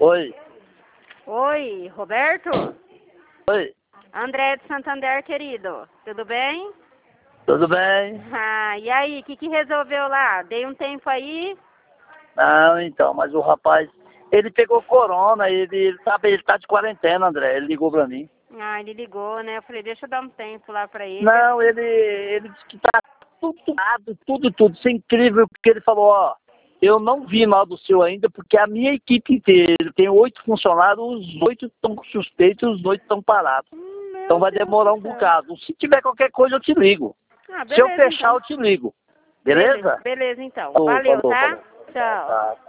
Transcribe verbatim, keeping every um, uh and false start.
Oi. Oi, Roberto? Oi. André de Santander, querido. Tudo bem? Tudo bem? Ah, e aí, o que, que resolveu lá? Dei um tempo aí? Não, então, mas o rapaz, ele pegou corona, ele, ele, tá, ele tá de quarentena, André. Ele ligou pra mim. Ah, ele ligou, né? Eu falei, deixa eu dar um tempo lá pra ele. Não, ele, ele disse que tá tudo, tudo, tudo, tudo. Isso é incrível, porque ele falou, ó, eu não vi mal do seu ainda, porque a minha equipe inteira, ele tem oito funcionários, os oito estão suspeitos, os oito estão parados. Hum, Então vai Deus demorar do um céu. bocado. Se tiver qualquer coisa, eu te ligo. Ah, Se eu beleza, fechar, então. eu te ligo. Beleza, Beleza? beleza, então. Falou, Valeu, falou, tá? falou. Tchau. Tá.